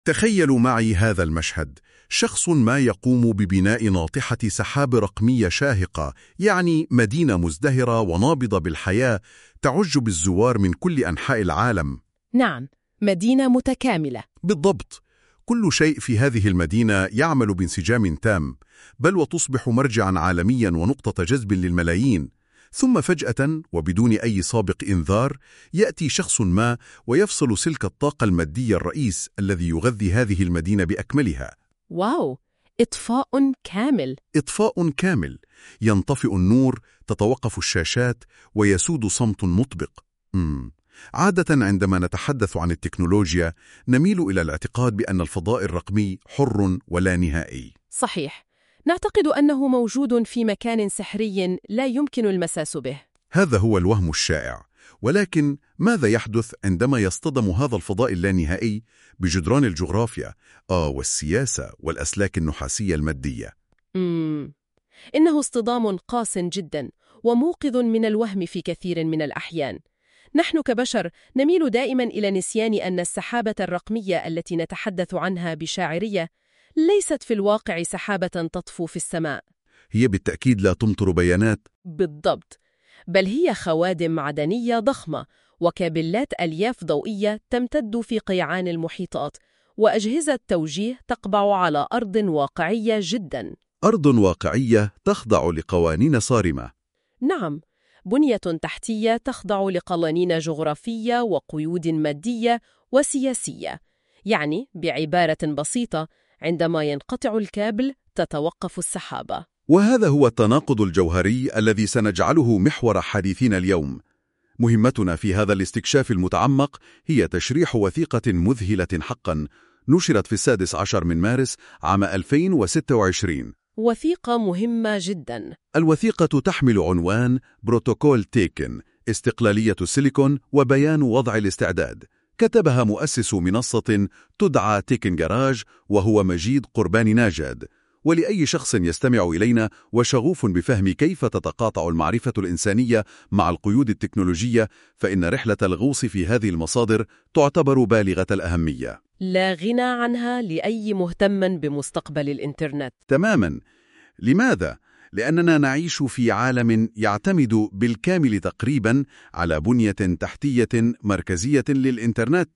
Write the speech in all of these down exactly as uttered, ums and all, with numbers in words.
تخيلوا معي هذا المشهد. شخص ما يقوم ببناء ناطحة سحاب رقمية شاهقة، يعني مدينة مزدهرة ونابضة بالحياة تعج بالزوار من كل أنحاء العالم. نعم، مدينة متكاملة. بالضبط. كل شيء في هذه المدينة يعمل بانسجام تام، بل وتصبح مرجعاً عالمياً ونقطة جذب للملايين. ثم فجأة وبدون أي سابق إنذار يأتي شخص ما ويفصل سلك الطاقة المادية الرئيس الذي يغذي هذه المدينة بأكملها. واو، إطفاء كامل. إطفاء كامل. ينطفئ النور، تتوقف الشاشات، ويسود صمت مطبق. مم. عادة عندما نتحدث عن التكنولوجيا نميل إلى الاعتقاد بأن الفضاء الرقمي حر ولا نهائي. صحيح، نعتقد أنه موجود في مكان سحري لا يمكن المساس به. هذا هو الوهم الشائع. ولكن ماذا يحدث عندما يصطدم هذا الفضاء اللانهائي بجدران الجغرافيا آه والسياسة والأسلاك النحاسية المادية؟ مم. إنه اصطدام قاس جدا وموقظ من الوهم في كثير من الأحيان. نحن كبشر نميل دائما إلى نسيان أن السحابة الرقمية التي نتحدث عنها بشاعرية ليست في الواقع سحابة تطفو في السماء. هي بالتأكيد لا تمطر بيانات. بالضبط، بل هي خوادم معدنية ضخمة وكابلات ألياف ضوئية تمتد في قيعان المحيطات، وأجهزة توجيه تقبع على أرض واقعية جدا. أرض واقعية تخضع لقوانين صارمة. نعم، بنية تحتية تخضع لقوانين جغرافية وقيود مادية وسياسية. يعني بعبارة بسيطة، عندما ينقطع الكابل تتوقف السحابة. وهذا هو التناقض الجوهري الذي سنجعله محور حديثنا اليوم. مهمتنا في هذا الاستكشاف المتعمق هي تشريح وثيقة مذهلة حقا نشرت في السادس عشر من مارس عام ألفين وستة وعشرين. وثيقة مهمة جدا. الوثيقة تحمل عنوان بروتوكول تيكن، استقلالية السيليكون وبيان وضع الاستعداد. كتبها مؤسس منصة تدعى تيكن جراج، وهو مجيد قرباني ناجد. ولأي شخص يستمع إلينا وشغوف بفهم كيف تتقاطع المعرفة الإنسانية مع القيود التكنولوجية، فإن رحلة الغوص في هذه المصادر تعتبر بالغة الأهمية. لا غنى عنها لأي مهتم بمستقبل الإنترنت. تماما. لماذا؟ لأننا نعيش في عالم يعتمد بالكامل تقريبا على بنية تحتية مركزية للإنترنت.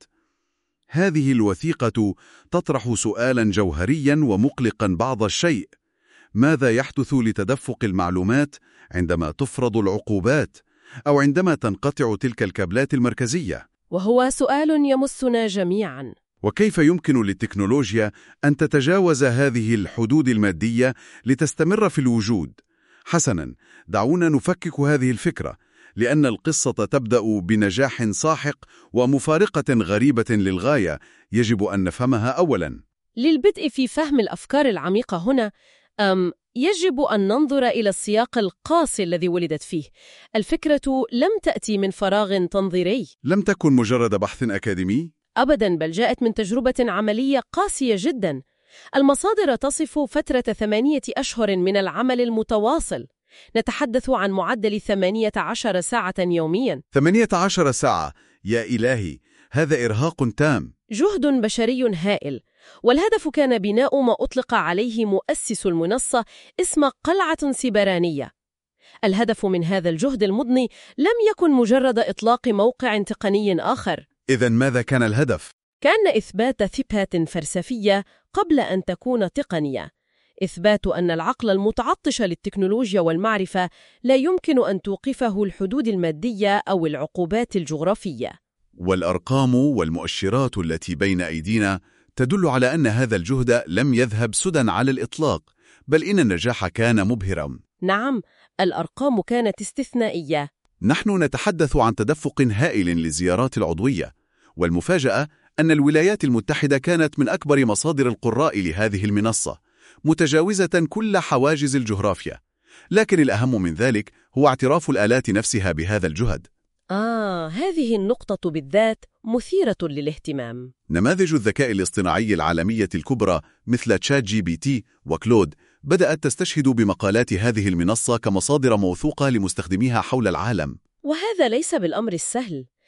هذه الوثيقة تطرح سؤالا جوهريا ومقلقا بعض الشيء: ماذا يحدث لتدفق المعلومات عندما تفرض العقوبات أو عندما تنقطع تلك الكابلات المركزية؟ وهو سؤال يمسنا جميعا. وكيف يمكن للتكنولوجيا أن تتجاوز هذه الحدود المادية لتستمر في الوجود؟ حسناً، دعونا نفكك هذه الفكرة، لأن القصة تبدأ بنجاح ساحق ومفارقة غريبة للغاية يجب أن نفهمها أولاً. للبدء في فهم الأفكار العميقة هنا أم يجب أن ننظر إلى السياق القاسي الذي ولدت فيه. الفكرة لم تأتي من فراغ تنظيري. لم تكن مجرد بحث أكاديمي؟ أبداً، بل جاءت من تجربة عملية قاسية جداً. المصادر تصف فترة ثمانية أشهر من العمل المتواصل. نتحدث عن معدل ثمانية عشر ساعة يومياً. ثمانية عشر ساعة؟ يا إلهي، هذا إرهاق تام. جهد بشري هائل، والهدف كان بناء ما أطلق عليه مؤسس المنصة اسم قلعة سيبرانية. الهدف من هذا الجهد المضني لم يكن مجرد إطلاق موقع تقني آخر. إذن ماذا كان الهدف؟ كان إثبات ثبات فلسفية قبل أن تكون تقنية. إثبات أن العقل المتعطش للتكنولوجيا والمعرفة لا يمكن أن توقفه الحدود المادية أو العقوبات الجغرافية. والأرقام والمؤشرات التي بين أيدينا تدل على أن هذا الجهد لم يذهب سدى على الإطلاق، بل إن النجاح كان مبهرا. نعم، الأرقام كانت استثنائية. نحن نتحدث عن تدفق هائل للزيارات العضوية، والمفاجأة أن الولايات المتحدة كانت من أكبر مصادر القراء لهذه المنصة، متجاوزة كل حواجز الجغرافيا. لكن الأهم من ذلك هو اعتراف الآلات نفسها بهذا الجهد. آه، هذه النقطة بالذات مثيرة للاهتمام. نماذج الذكاء الاصطناعي العالمية الكبرى مثل تشات جي بي تي وكلود بدأت تستشهد بمقالات هذه المنصة كمصادر موثوقة لمستخدميها حول العالم. وهذا ليس بالأمر السهل.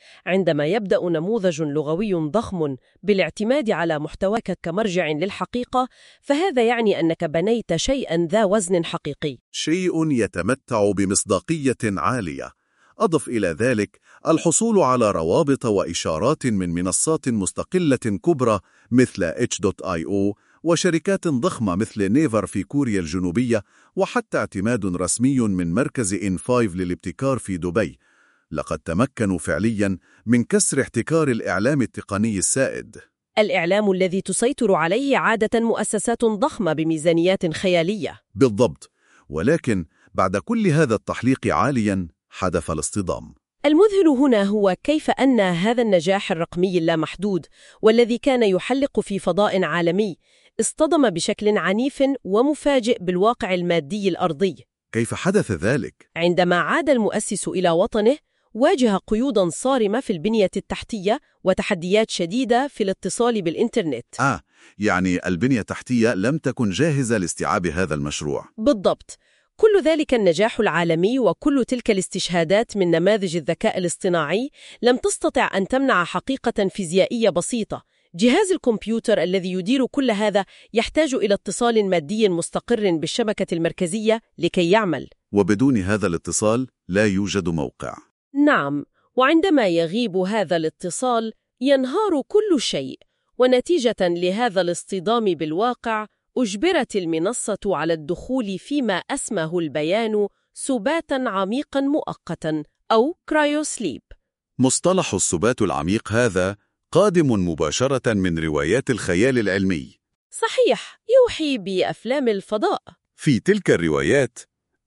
عندما يبدأ نموذج لغوي ضخم بالاعتماد على محتواك كمرجع للحقيقة، فهذا يعني أنك بنيت شيئاً ذا وزن حقيقي. شيء يتمتع بمصداقية عالية. أضف إلى ذلك الحصول على روابط وإشارات من منصات مستقلة كبرى مثل إتش دوت آي أو وشركات ضخمة مثل نيفر في كوريا الجنوبية، وحتى اعتماد رسمي من مركز إن فايف للابتكار في دبي. لقد تمكنوا فعلياً من كسر احتكار الإعلام التقني السائد. الإعلام الذي تسيطر عليه عادة مؤسسات ضخمة بميزانيات خيالية. بالضبط. ولكن بعد كل هذا التحليق عالياً حدث الاصطدام. المذهل هنا هو كيف أن هذا النجاح الرقمي اللامحدود والذي كان يحلق في فضاء عالمي اصطدم بشكل عنيف ومفاجئ بالواقع المادي الأرضي. كيف حدث ذلك؟ عندما عاد المؤسس إلى وطنه، واجه قيوداً صارمة في البنية التحتية وتحديات شديدة في الاتصال بالإنترنت. آه، يعني البنية التحتية لم تكن جاهزة لاستيعاب هذا المشروع. بالضبط. كل ذلك النجاح العالمي وكل تلك الاستشهادات من نماذج الذكاء الاصطناعي لم تستطع أن تمنع حقيقة فيزيائية بسيطة. جهاز الكمبيوتر الذي يدير كل هذا يحتاج إلى اتصال مادي مستقر بالشبكة المركزية لكي يعمل. وبدون هذا الاتصال لا يوجد موقع. نعم، وعندما يغيب هذا الاتصال ينهار كل شيء، ونتيجة لهذا الاصطدام بالواقع أجبرت المنصة على الدخول فيما أسمه البيان سباتاً عميقاً مؤقتاً أو كرايوسليب. مصطلح السبات العميق هذا قادم مباشرة من روايات الخيال العلمي. صحيح، يوحي بأفلام الفضاء. في تلك الروايات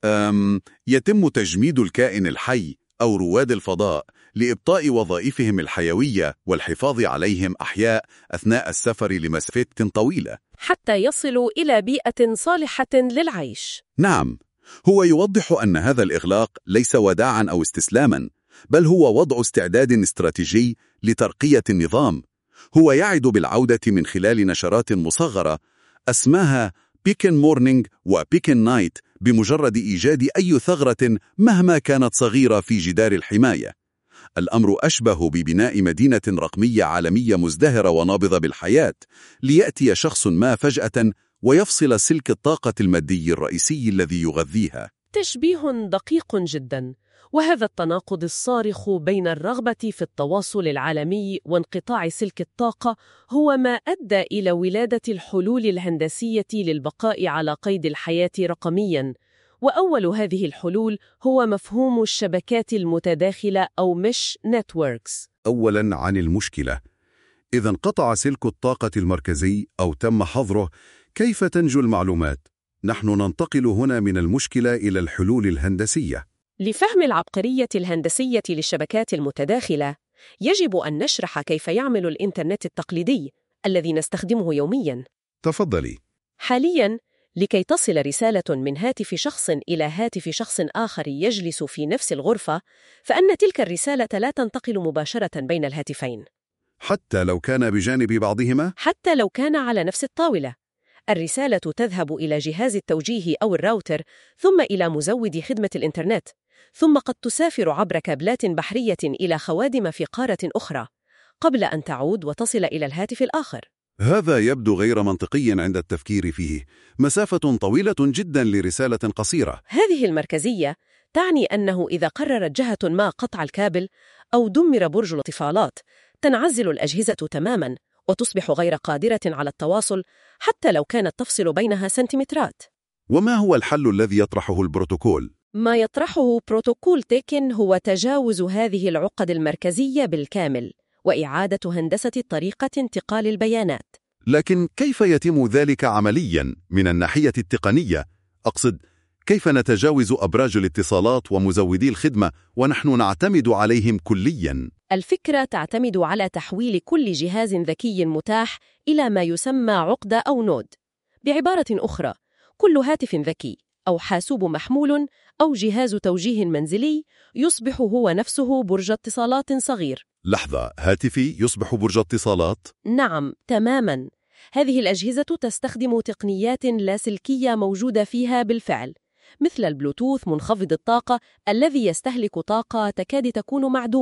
أم يتم تجميد الكائن الحي أو رواد الفضاء لإبطاء وظائفهم الحيوية والحفاظ عليهم أحياء أثناء السفر لمسافات طويلة حتى يصلوا إلى بيئة صالحة للعيش. نعم، هو يوضح أن هذا الإغلاق ليس وداعاً أو استسلاماً، بل هو وضع استعداد استراتيجي لترقية النظام. هو يعد بالعودة من خلال نشرات مصغرة أسماها بيكن مورنينج وبيكن نايت بمجرد إيجاد أي ثغرة مهما كانت صغيرة في جدار الحماية. الأمر أشبه ببناء مدينة رقمية عالمية مزدهرة ونابضة بالحياة، ليأتي شخص ما فجأة ويفصل سلك الطاقة المادي الرئيسي الذي يغذيها. تشبيه دقيق جدا، وهذا التناقض الصارخ بين الرغبة في التواصل العالمي وانقطاع سلك الطاقة هو ما أدى إلى ولادة الحلول الهندسية للبقاء على قيد الحياة رقمياً. وأول هذه الحلول هو مفهوم الشبكات المتداخلة أو مش نتوركس. أولاً عن المشكلة. إذا انقطع سلك الطاقة المركزي أو تم حظره، كيف تنجو المعلومات؟ نحن ننتقل هنا من المشكلة إلى الحلول الهندسية. لفهم العبقرية الهندسية للشبكات المتداخلة، يجب أن نشرح كيف يعمل الإنترنت التقليدي الذي نستخدمه يومياً. تفضلي. حالياً، لكي تصل رسالة من هاتف شخص إلى هاتف شخص آخر يجلس في نفس الغرفة، فإن تلك الرسالة لا تنتقل مباشرة بين الهاتفين. حتى لو كان بجانب بعضهما؟ حتى لو كان على نفس الطاولة. الرسالة تذهب إلى جهاز التوجيه أو الراوتر، ثم إلى مزود خدمة الإنترنت، ثم قد تسافر عبر كابلات بحرية إلى خوادم في قارة أخرى، قبل أن تعود وتصل إلى الهاتف الآخر. هذا يبدو غير منطقي عند التفكير فيه. مسافة طويلة جدا لرسالة قصيرة. هذه المركزية تعني أنه إذا قررت جهة ما قطع الكابل أو دمر برج الاتصالات، تنعزل الأجهزة تماماً وتصبح غير قادرة على التواصل حتى لو كانت تفصل بينها سنتيمترات. وما هو الحل الذي يطرحه البروتوكول؟ ما يطرحه بروتوكول تيكن هو تجاوز هذه العقد المركزية بالكامل وإعادة هندسة طريقة انتقال البيانات. لكن كيف يتم ذلك عملياً من الناحية التقنية؟ أقصد، كيف نتجاوز أبراج الاتصالات ومزودي الخدمة ونحن نعتمد عليهم كلياً؟ الفكرة تعتمد على تحويل كل جهاز ذكي متاح إلى ما يسمى عقدة أو نود. بعبارة أخرى، كل هاتف ذكي أو حاسوب محمول أو جهاز توجيه منزلي يصبح هو نفسه برج اتصالات صغير. لحظة، هاتفي يصبح برج اتصالات؟ نعم، تماماً. هذه الأجهزة تستخدم تقنيات لاسلكية موجودة فيها بالفعل، مثل البلوتوث منخفض الطاقة الذي يستهلك طاقة تكاد تكون معدومة،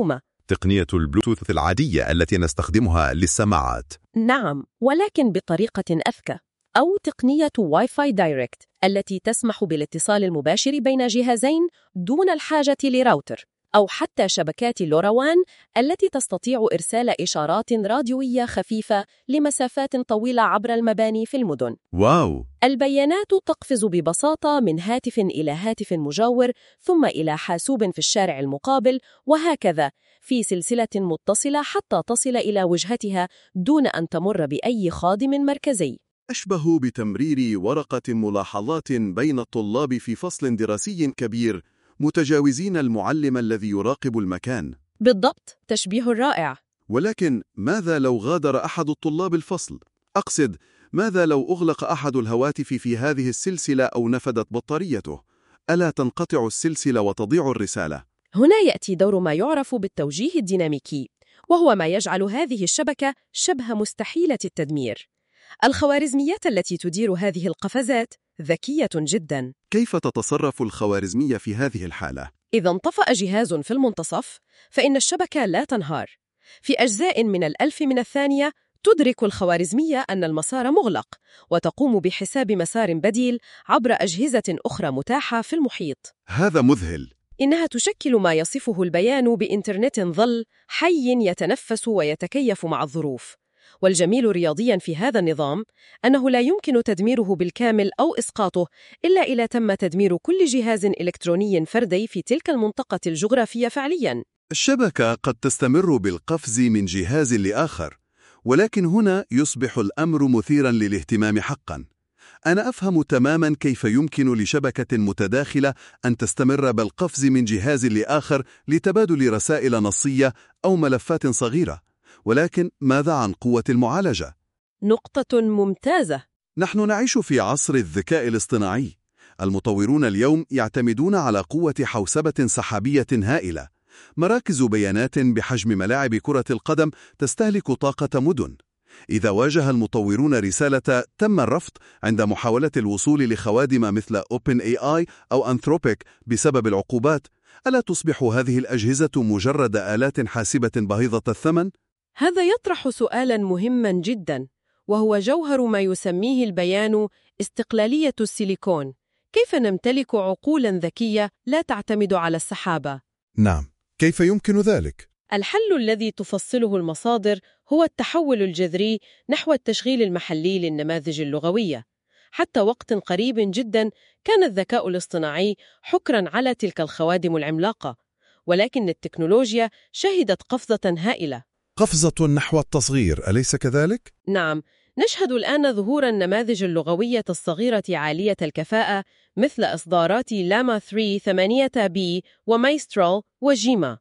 تقنية البلوتوث العادية التي نستخدمها للسماعات. نعم، ولكن بطريقة أذكى، أو تقنية واي فاي دايركت التي تسمح بالاتصال المباشر بين جهازين دون الحاجة لراوتر، أو حتى شبكات لوروان التي تستطيع إرسال إشارات راديوية خفيفة لمسافات طويلة عبر المباني في المدن. واو! البيانات تقفز ببساطة من هاتف إلى هاتف مجاور، ثم إلى حاسوب في الشارع المقابل، وهكذا في سلسلة متصلة حتى تصل إلى وجهتها دون أن تمر بأي خادم مركزي. أشبه بتمرير ورقة ملاحظات بين الطلاب في فصل دراسي كبير متجاوزين المعلم الذي يراقب المكان. بالضبط، تشبيه رائع. ولكن ماذا لو غادر أحد الطلاب الفصل؟ أقصد، ماذا لو أغلق أحد الهواتف في هذه السلسلة أو نفدت بطاريته؟ ألا تنقطع السلسلة وتضيع الرسالة؟ هنا يأتي دور ما يعرف بالتوجيه الديناميكي، وهو ما يجعل هذه الشبكة شبه مستحيلة التدمير. الخوارزميات التي تدير هذه القفزات ذكية جدا. كيف تتصرف الخوارزمية في هذه الحالة؟ إذا انطفأ جهاز في المنتصف، فإن الشبكة لا تنهار. في أجزاء من الألف من الثانية تدرك الخوارزمية أن المسار مغلق، وتقوم بحساب مسار بديل عبر أجهزة أخرى متاحة في المحيط. هذا مذهل. إنها تشكل ما يصفه البيان بإنترنت ظل حي يتنفس ويتكيف مع الظروف. والجميل رياضياً في هذا النظام أنه لا يمكن تدميره بالكامل أو إسقاطه إلا إذا تم تدمير كل جهاز إلكتروني فردي في تلك المنطقة الجغرافية فعلياً. الشبكة قد تستمر بالقفز من جهاز لآخر، ولكن هنا يصبح الأمر مثيراً للاهتمام حقاً. أنا أفهم تماماً كيف يمكن لشبكة متداخلة أن تستمر بالقفز من جهاز لآخر لتبادل رسائل نصية أو ملفات صغيرة، ولكن ماذا عن قوة المعالجة؟ نقطة ممتازة. نحن نعيش في عصر الذكاء الاصطناعي. المطورون اليوم يعتمدون على قوة حوسبة سحابية هائلة. مراكز بيانات بحجم ملاعب كرة القدم تستهلك طاقة مدن. إذا واجه المطورون رسالة تم الرفض عند محاولة الوصول لخوادم مثل أوبن إيه آي أو أنثروبيك بسبب العقوبات، ألا تصبح هذه الأجهزة مجرد آلات حاسبة باهظة الثمن؟ هذا يطرح سؤالاً مهماً جداً، وهو جوهر ما يسميه البيان استقلالية السيليكون. كيف نمتلك عقولاً ذكية لا تعتمد على السحابة؟ نعم، كيف يمكن ذلك؟ الحل الذي تفصله المصادر هو التحول الجذري نحو التشغيل المحلي للنماذج اللغوية. حتى وقت قريب جداً كان الذكاء الاصطناعي حكراً على تلك الخوادم العملاقة، ولكن التكنولوجيا شهدت قفزة هائلة. قفزة نحو التصغير، أليس كذلك؟ نعم، نشهد الآن ظهور النماذج اللغوية الصغيرة عالية الكفاءة مثل إصدارات لاما ثلاثة ثمانية بي ومايسترال وجيما.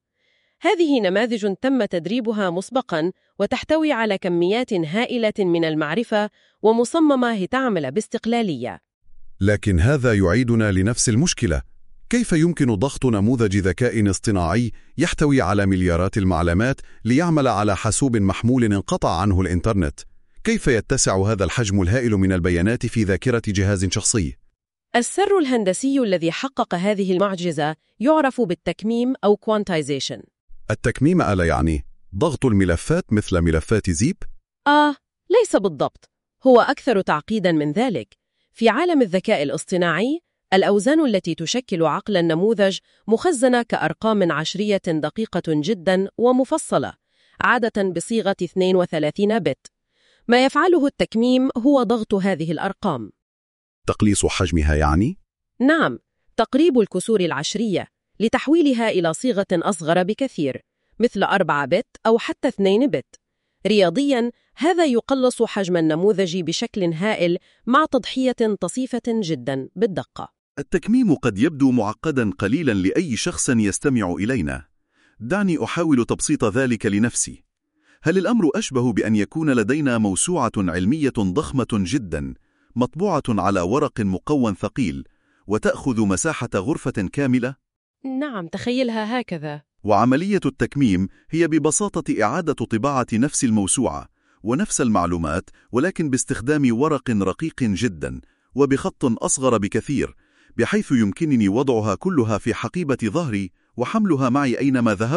هذه نماذج تم تدريبها مسبقاً وتحتوي على كميات هائلة من المعرفة ومصممة لتعمل باستقلالية. لكن هذا يعيدنا لنفس المشكلة. كيف يمكن ضغط نموذج ذكاء اصطناعي يحتوي على مليارات المعلومات ليعمل على حاسوب محمول انقطع عنه الإنترنت؟ كيف يتسع هذا الحجم الهائل من البيانات في ذاكرة جهاز شخصي؟ السر الهندسي الذي حقق هذه المعجزة يعرف بالتكميم أو كوانتايزيشن. التكميم ألا يعني ضغط الملفات مثل ملفات زيب؟ آه، ليس بالضبط. هو أكثر تعقيداً من ذلك. في عالم الذكاء الاصطناعي، الأوزان التي تشكل عقل النموذج مخزنة كأرقام عشرية دقيقة جداً ومفصلة، عادة بصيغة اثنين وثلاثين بت. ما يفعله التكميم هو ضغط هذه الأرقام. تقليص حجمها يعني؟ نعم، تقريب الكسور العشرية لتحويلها إلى صيغة أصغر بكثير، مثل أربعة بت أو حتى اثنين بت. رياضياً، هذا يقلص حجم النموذج بشكل هائل مع تضحية طفيفة جداً بالدقة. التكميم قد يبدو معقداً قليلاً لأي شخص يستمع إلينا. دعني أحاول تبسيط ذلك لنفسي. هل الأمر أشبه بأن يكون لدينا موسوعة علمية ضخمة جداً مطبوعة على ورق مقوى ثقيل وتأخذ مساحة غرفة كاملة؟ نعم، تخيلها هكذا. وعملية التكميم هي ببساطة إعادة طباعة نفس الموسوعة ونفس المعلومات، ولكن باستخدام ورق رقيق جدا وبخط أصغر بكثير، بحيث يمكنني وضعها كلها في حقيبة ظهري وحملها معي أينما ذهبت.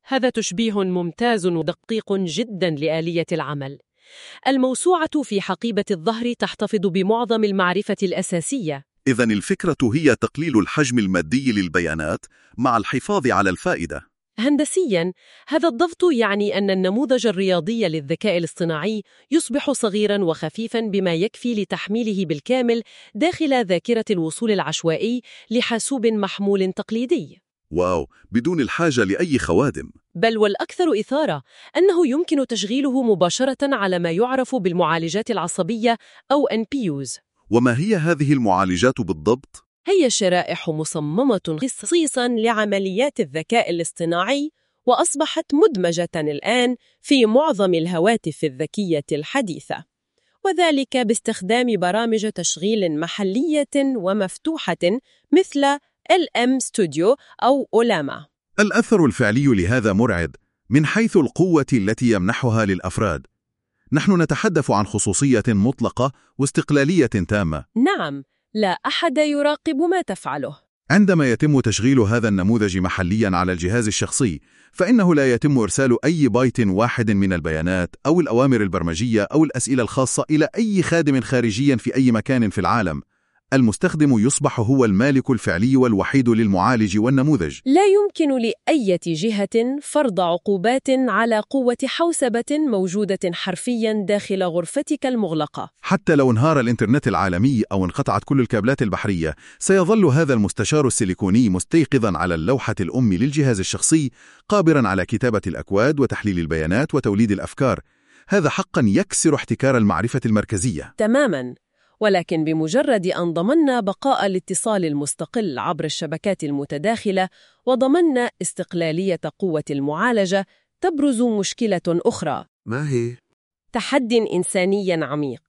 هذا تشبيه ممتاز ودقيق جدا لآلية العمل. الموسوعة في حقيبة الظهر تحتفظ بمعظم المعرفة الأساسية. إذن الفكرة هي تقليل الحجم المادي للبيانات مع الحفاظ على الفائدة. هندسياً، هذا الضغط يعني أن النموذج الرياضي للذكاء الاصطناعي يصبح صغيراً وخفيفاً بما يكفي لتحميله بالكامل داخل ذاكرة الوصول العشوائي لحاسوب محمول تقليدي. واو، بدون الحاجة لأي خوادم. بل والأكثر إثارة أنه يمكن تشغيله مباشرة على ما يعرف بالمعالجات العصبية أو إن بي يوز. وما هي هذه المعالجات بالضبط؟ هي شرائح مصممة خصيصاً لعمليات الذكاء الاصطناعي، وأصبحت مدمجة الآن في معظم الهواتف الذكية الحديثة، وذلك باستخدام برامج تشغيل محلية ومفتوحة مثل إل إم Studio أو أولاما. الأثر الفعلي لهذا مرعب من حيث القوة التي يمنحها للأفراد. نحن نتحدث عن خصوصية مطلقة واستقلالية تامة. نعم، لا أحد يراقب ما تفعله. عندما يتم تشغيل هذا النموذج محلياً على الجهاز الشخصي، فإنه لا يتم إرسال أي بايت واحد من البيانات أو الأوامر البرمجية أو الأسئلة الخاصة إلى أي خادم خارجي في أي مكان في العالم. المستخدم يصبح هو المالك الفعلي والوحيد للمعالج والنموذج. لا يمكن لأي جهة فرض عقوبات على قوة حوسبة موجودة حرفياً داخل غرفتك المغلقة. حتى لو انهار الإنترنت العالمي أو انقطعت كل الكابلات البحرية، سيظل هذا المستشار السيليكوني مستيقظاً على اللوحة الأم للجهاز الشخصي، قابراً على كتابة الأكواد وتحليل البيانات وتوليد الأفكار. هذا حقاً يكسر احتكار المعرفة المركزية. تماماً. ولكن بمجرد أن ضمننا بقاء الاتصال المستقل عبر الشبكات المتداخلة وضمننا استقلالية قوة المعالجة، تبرز مشكلة أخرى. ما هي؟ تحد إنساني عميق.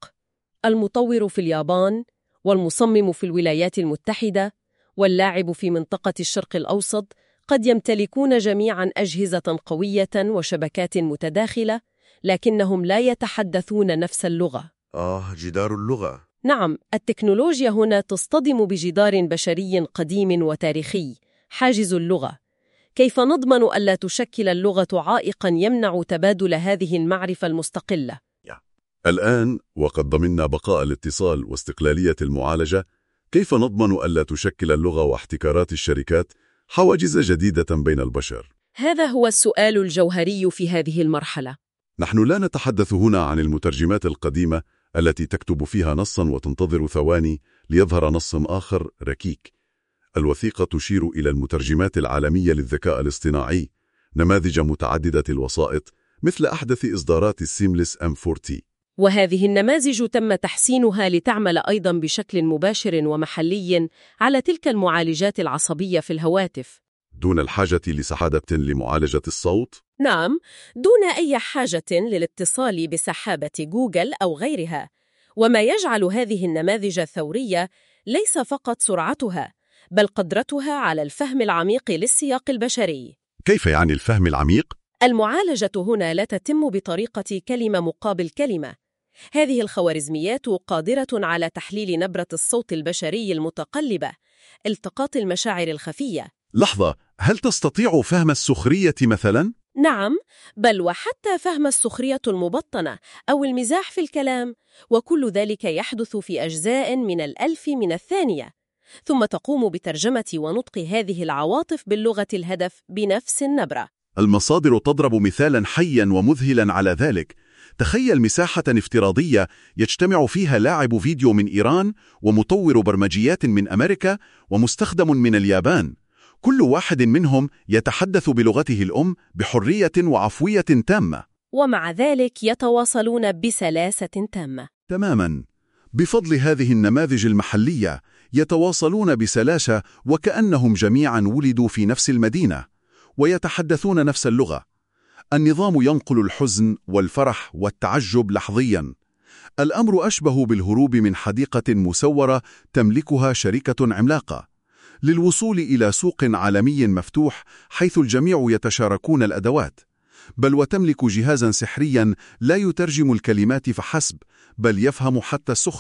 المطور في اليابان، والمصمم في الولايات المتحدة، واللاعب في منطقة الشرق الأوسط قد يمتلكون جميعاً أجهزة قوية وشبكات متداخلة، لكنهم لا يتحدثون نفس اللغة. آه، جدار اللغة. نعم، التكنولوجيا هنا تصطدم بجدار بشري قديم وتاريخي، حاجز اللغة. كيف نضمن ألا تشكل اللغة عائقاً يمنع تبادل هذه المعرفة المستقلة؟ الآن، وقد ضمننا بقاء الاتصال واستقلالية المعالجة، كيف نضمن ألا تشكل اللغة واحتكارات الشركات حواجز جديدة بين البشر؟ هذا هو السؤال الجوهري في هذه المرحلة. نحن لا نتحدث هنا عن المترجمات القديمة التي تكتب فيها نصاً وتنتظر ثواني ليظهر نص آخر ركيك. الوثيقة تشير إلى المترجمات العالمية للذكاء الاصطناعي، نماذج متعددة الوسائط مثل أحدث إصدارات السيملس إم أربعين. وهذه النماذج تم تحسينها لتعمل أيضاً بشكل مباشر ومحلي على تلك المعالجات العصبية في الهواتف، دون الحاجة لسحابة لمعالجة الصوت؟ نعم، دون أي حاجة للاتصال بسحابة جوجل أو غيرها. وما يجعل هذه النماذج الثورية ليس فقط سرعتها، بل قدرتها على الفهم العميق للسياق البشري. كيف يعني الفهم العميق؟ المعالجة هنا لا تتم بطريقة كلمة مقابل كلمة. هذه الخوارزميات قادرة على تحليل نبرة الصوت البشري المتقلبة، التقاط المشاعر الخفية. لحظة، هل تستطيع فهم السخرية مثلاً؟ نعم، بل وحتى فهم السخرية المبطنة أو المزاح في الكلام، وكل ذلك يحدث في أجزاء من الألف من الثانية، ثم تقوم بترجمة ونطق هذه العواطف باللغة الهدف بنفس النبرة. المصادر تضرب مثالاً حياً ومذهلاً على ذلك. تخيل مساحة افتراضية يجتمع فيها لاعب فيديو من إيران ومطور برمجيات من أمريكا ومستخدم من اليابان، كل واحد منهم يتحدث بلغته الأم بحرية وعفوية تامة، ومع ذلك يتواصلون بسلاسة تامة. تماماً. بفضل هذه النماذج المحلية يتواصلون بسلاسة وكأنهم جميعاً ولدوا في نفس المدينة ويتحدثون نفس اللغة. النظام ينقل الحزن والفرح والتعجب لحظياً. الأمر أشبه بالهروب من حديقة مسورة تملكها شركة عملاقة، للوصول إلى سوق عالمي مفتوح حيث الجميع يتشاركون الأدوات، بل وتملك جهازاً سحرياً لا يترجم الكلمات فحسب، بل يفهم حتى السخرية.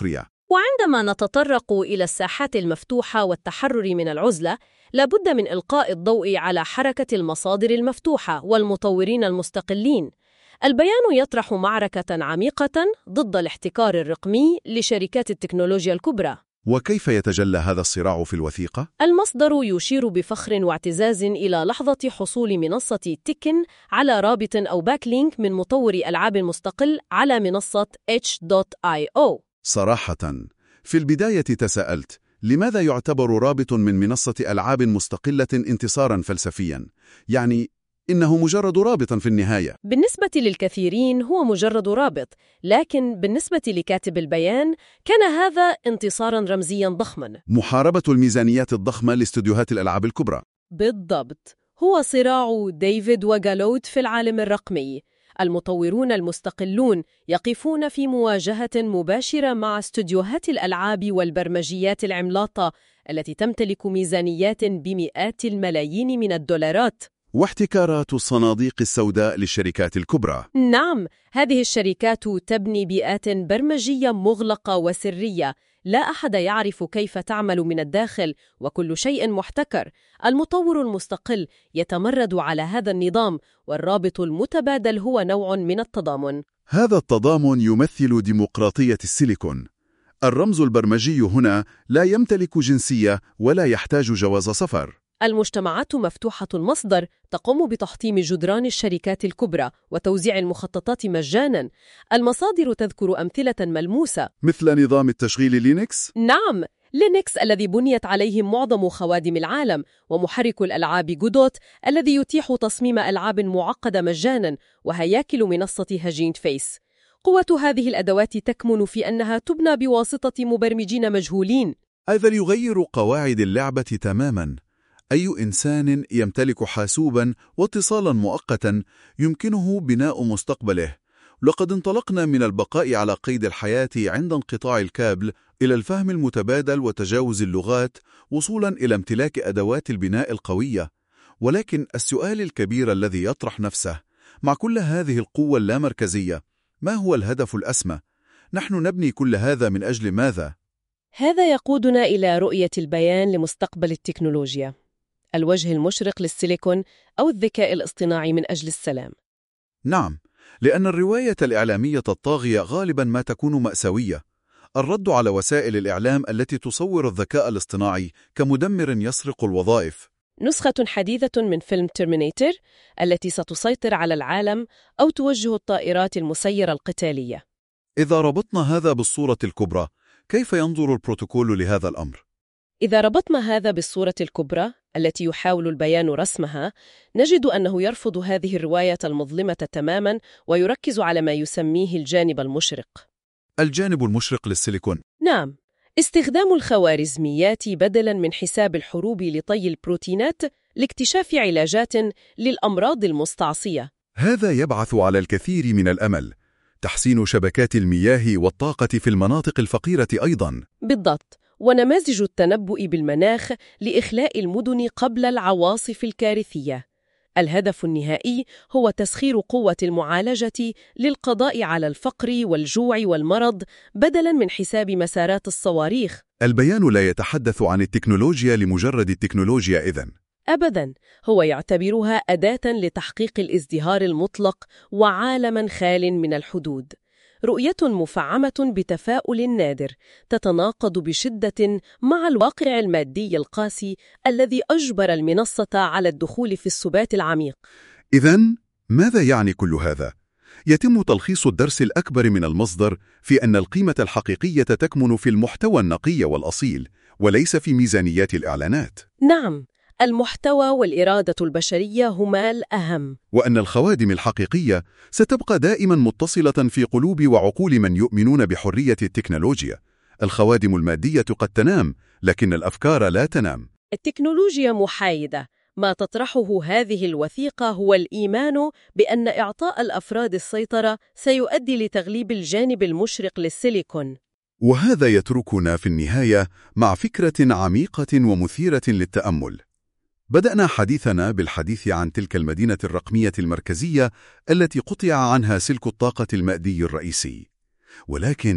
وعندما نتطرق إلى الساحات المفتوحة والتحرر من العزلة، لابد من إلقاء الضوء على حركة المصادر المفتوحة والمطورين المستقلين. البيان يطرح معركة عميقة ضد الاحتكار الرقمي لشركات التكنولوجيا الكبرى. وكيف يتجلى هذا الصراع في الوثيقة؟ المصدر يشير بفخر واعتزاز إلى لحظة حصول منصة تيكن على رابط أو باكلينك من مطور ألعاب مستقل على منصة إتش دوت آي أو. صراحة، في البداية تساءلت لماذا يعتبر رابط من منصة ألعاب مستقلة انتصاراً فلسفياً؟ يعني إنه مجرد رابط في النهاية. بالنسبة للكثيرين هو مجرد رابط، لكن بالنسبة لكاتب البيان كان هذا انتصاراً رمزياً ضخماً. محاربة الميزانيات الضخمة لاستديوهات الألعاب الكبرى. بالضبط، هو صراع ديفيد وغالوت في العالم الرقمي. المطورون المستقلون يقفون في مواجهة مباشرة مع استديوهات الألعاب والبرمجيات العملاقة التي تمتلك ميزانيات بمئات الملايين من الدولارات. واحتكارات الصناديق السوداء للشركات الكبرى. نعم، هذه الشركات تبني بيئات برمجية مغلقة وسرية، لا أحد يعرف كيف تعمل من الداخل، وكل شيء محتكر. المطور المستقل يتمرد على هذا النظام، والرابط المتبادل هو نوع من التضامن. هذا التضامن يمثل ديمقراطية السيليكون. الرمز البرمجي هنا لا يمتلك جنسية ولا يحتاج جواز سفر. المجتمعات مفتوحة المصدر تقوم بتحطيم جدران الشركات الكبرى وتوزيع المخططات مجاناً. المصادر تذكر أمثلة ملموسة مثل نظام التشغيل لينكس. نعم، لينكس الذي بنيت عليه معظم خوادم العالم، ومحرك الألعاب جودوت الذي يتيح تصميم ألعاب معقدة مجاناً، وهياكل منصة هاجينت فيس. قوة هذه الأدوات تكمن في أنها تبنى بواسطة مبرمجين مجهولين. هذا يغير قواعد اللعبة تماماً. أي إنسان يمتلك حاسوباً واتصالاً مؤقتاً يمكنه بناء مستقبله. لقد انطلقنا من البقاء على قيد الحياة عند انقطاع الكابل إلى الفهم المتبادل وتجاوز اللغات، وصولاً إلى امتلاك أدوات البناء القوية. ولكن السؤال الكبير الذي يطرح نفسه مع كل هذه القوة اللامركزية، ما هو الهدف الأسمى؟ نحن نبني كل هذا من أجل ماذا؟ هذا يقودنا إلى رؤية البيان لمستقبل التكنولوجيا، الوجه المشرق للسيليكون أو الذكاء الاصطناعي من أجل السلام. نعم، لأن الرواية الإعلامية الطاغية غالباً ما تكون مأساوية. الرد على وسائل الإعلام التي تصور الذكاء الاصطناعي كمدمر يسرق الوظائف. نسخة حديثة من فيلم تيرمينيتر التي ستسيطر على العالم أو توجه الطائرات المسيرة القتالية. إذا ربطنا هذا بالصورة الكبرى، كيف ينظر البروتوكول لهذا الأمر؟ إذا ربطنا هذا بالصورة الكبرى التي يحاول البيان رسمها، نجد أنه يرفض هذه الرواية المظلمة تماماً ويركز على ما يسميه الجانب المشرق. الجانب المشرق للسيليكون. نعم، استخدام الخوارزميات بدلاً من حساب الحروب لطي البروتينات لاكتشاف علاجات للأمراض المستعصية. هذا يبعث على الكثير من الأمل. تحسين شبكات المياه والطاقة في المناطق الفقيرة أيضاً. بالضبط، ونماذج التنبؤ بالمناخ لإخلاء المدن قبل العواصف الكارثية. الهدف النهائي هو تسخير قوة المعالجة للقضاء على الفقر والجوع والمرض بدلاً من حساب مسارات الصواريخ. البيان لا يتحدث عن التكنولوجيا لمجرد التكنولوجيا إذن. أبداً، هو يعتبرها أداة لتحقيق الازدهار المطلق وعالماً خال من الحدود. رؤية مفعمة بتفاؤل نادر تتناقض بشدة مع الواقع المادي القاسي الذي أجبر المنصة على الدخول في السبات العميق. إذن ماذا يعني كل هذا؟ يتم تلخيص الدرس الأكبر من المصدر في أن القيمة الحقيقية تكمن في المحتوى النقي والأصيل، وليس في ميزانيات الإعلانات. نعم، المحتوى والإرادة البشرية هما الأهم، وأن الخوادم الحقيقية ستبقى دائما متصلة في قلوب وعقول من يؤمنون بحرية التكنولوجيا. الخوادم المادية قد تنام، لكن الأفكار لا تنام. التكنولوجيا محايدة. ما تطرحه هذه الوثيقة هو الإيمان بأن إعطاء الأفراد السيطرة سيؤدي لتغليب الجانب المشرق للسيليكون. وهذا يتركنا في النهاية مع فكرة عميقة ومثيرة للتأمل. بدأنا حديثنا بالحديث عن تلك المدينة الرقمية المركزية التي قطع عنها سلك الطاقة المادي الرئيسي. ولكن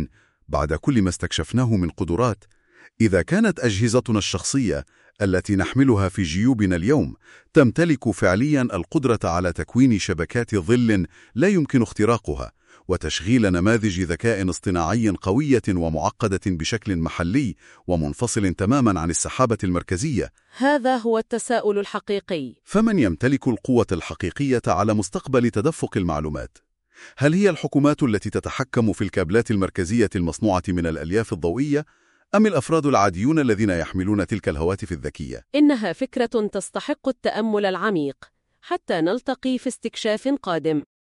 بعد كل ما استكشفناه من قدرات، إذا كانت أجهزتنا الشخصية التي نحملها في جيوبنا اليوم تمتلك فعلياً القدرة على تكوين شبكات ظل لا يمكن اختراقها، وتشغيل نماذج ذكاء اصطناعي قوية ومعقدة بشكل محلي ومنفصل تماماً عن السحابة المركزية، هذا هو التساؤل الحقيقي. فمن يمتلك القوة الحقيقية على مستقبل تدفق المعلومات؟ هل هي الحكومات التي تتحكم في الكابلات المركزية المصنوعة من الألياف الضوئية؟ أم الأفراد العاديون الذين يحملون تلك الهواتف الذكية؟ إنها فكرة تستحق التأمل العميق، حتى نلتقي في استكشاف قادم.